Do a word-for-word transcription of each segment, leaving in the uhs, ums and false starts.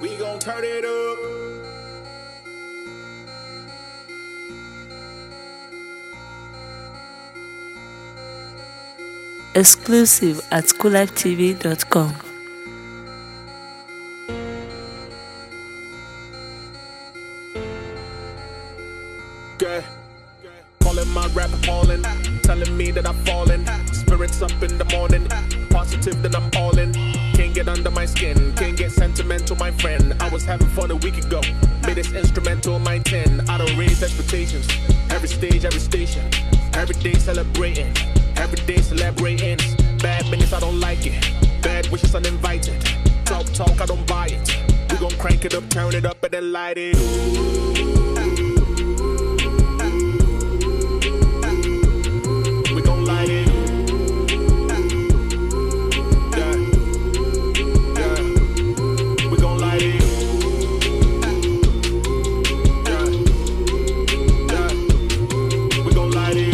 We gon' turn it up. Exclusive at cool life t v dot com. Okay. Calling my rap appalling, telling me that I'm falling. Spirits up in the morning, positive that I'm all in. Can't get under my skin, can't get sentimental, my friend. I was having fun a week ago, made this instrumental my ten. I don't raise expectations, every stage, every station. Every day celebrating, every day celebrating. Bad minutes, I don't like it. Bad wishes uninvited. Talk, talk, I don't buy it. We gon' crank it up, turn it up, and then light it. We gon' light it. Yeah, yeah. We gon' light it. Yeah, yeah. We gon' light it.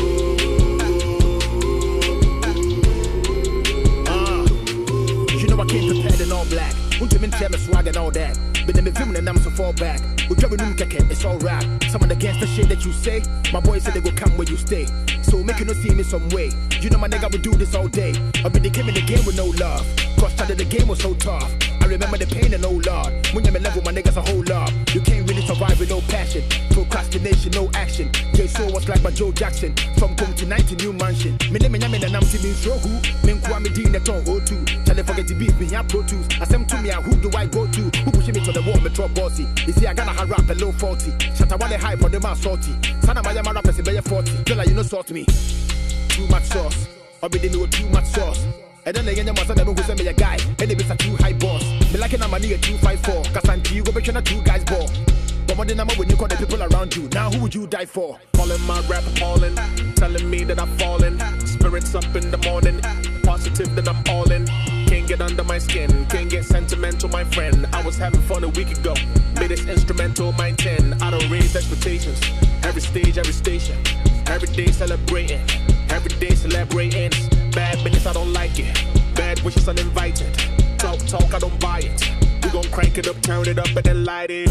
I came prepared in all black. Won't you mean tell me swag and all that? But then the film and I'm so fall back. We driving room keke, it's all rap. Someone against the shit that you say. My boys said they go come where you stay. So make you not see me some way. You know my nigga would do this all day. I mean they came in the game with no love. Cross started the game was so tough. I remember the pain and oh lord. When you're in level, my niggas a whole lot. You can't really survive with no passion. Procrastination, no action. J so was like my Joe Jackson. From home to night to new mansion. Me name and I'm to me show who. Men kwame din the tongue O two. Shall I forget to beat me up Pro Tools. I send to me who do I go to? Who pushing me to the wall, me drop bossy. You see I gotta hard rap a low forty. Shut I want the hype on the man salty. Sana my yama rappers in forty. Tell her you know sort me. Too much sauce. Or be know too much sauce. And then again, you must have never send me a guy. And they be a too high boss. Me like a money a two five four. Cause I'm you go back a two guys ball. But more than number when you call the people around you. Now who would you die for? Calling my rap appalling, telling me that I'm falling. Spirits up in the morning, positive that I'm all in. Can't get under my skin, can't get sentimental, my friend. I was having fun a week ago, made this instrumental my ten. I don't raise expectations, every stage, every station. Every day celebrating, every day celebrating. Bad minutes, I don't like it. Bad wishes uninvited. Talk, talk, I don't buy it. We gon' crank it up, turn it up, and then light it.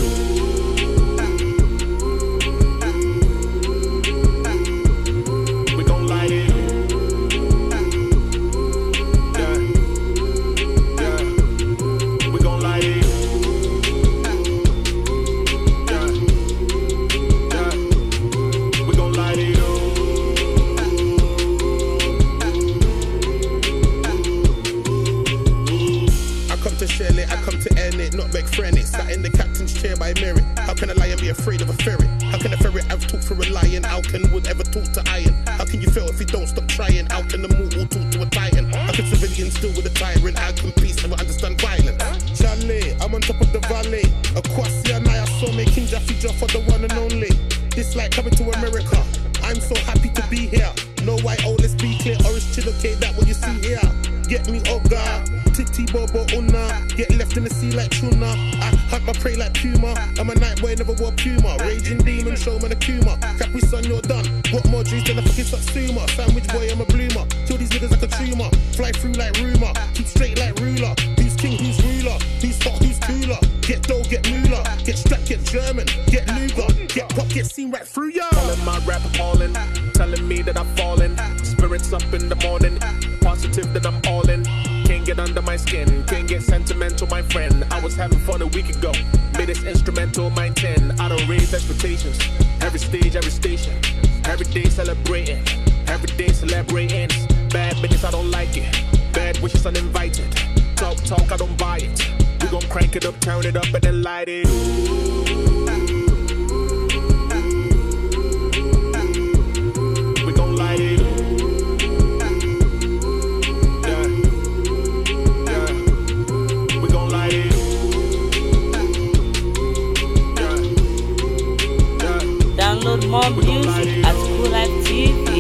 We gon' light it. Yeah, yeah. We gon' light it. Yeah, yeah. We gon' light it. To shell it, I come to end it, not beg friend it. Sat in the captain's chair by merit. How can a lion be afraid of a ferret? How can a ferret have talk for a lion? How can wood ever talk to iron? How can you fail if you don't stop trying? How can the mortal talk to a titan? How can civilians deal with a tyrant? How can peace never understand violence? Chalet, I'm on top of the valley. Akwasi and I saw making Jaffe Joff for the one and only. This like coming to America. I'm so happy to be here. No white, oh let's be clear. Orange chillocate, that what you see here. Get me Oga, Titi Bobo Una. Get left in the sea like tuna. I hunt my prey like Puma. I'm a night boy, never wore Puma. Raging demon, showman Akuma. Capri son, you're done. What more juice than a fucking Satsuma? Sandwich boy, I'm a bloomer. Kill these niggas like a tumor. Fly through like rumor. Keep straight like ruler. Who's king, who's ruler? Who's hot, who's cooler? Get dough, get moolah. Get strapped, get German. Get Luger. Get pop, get seen right through ya. Calling my rap appalling, telling me that I'm falling. Spirits up in the morning, positive that I'm all in. Can't get under my skin, can't get sentimental, my friend. I was having fun a week ago, made this instrumental my ten. I don't raise expectations, every stage, every station. Every day celebrating, every day celebrating. Bad minutes, I don't like it. Bad wishes uninvited. Talk, talk, I don't buy it. We gon' crank it up, turn it up, and then light it. We gon' light it. Yeah, yeah. We gon' light it. Yeah, yeah. Download more music at cool life t v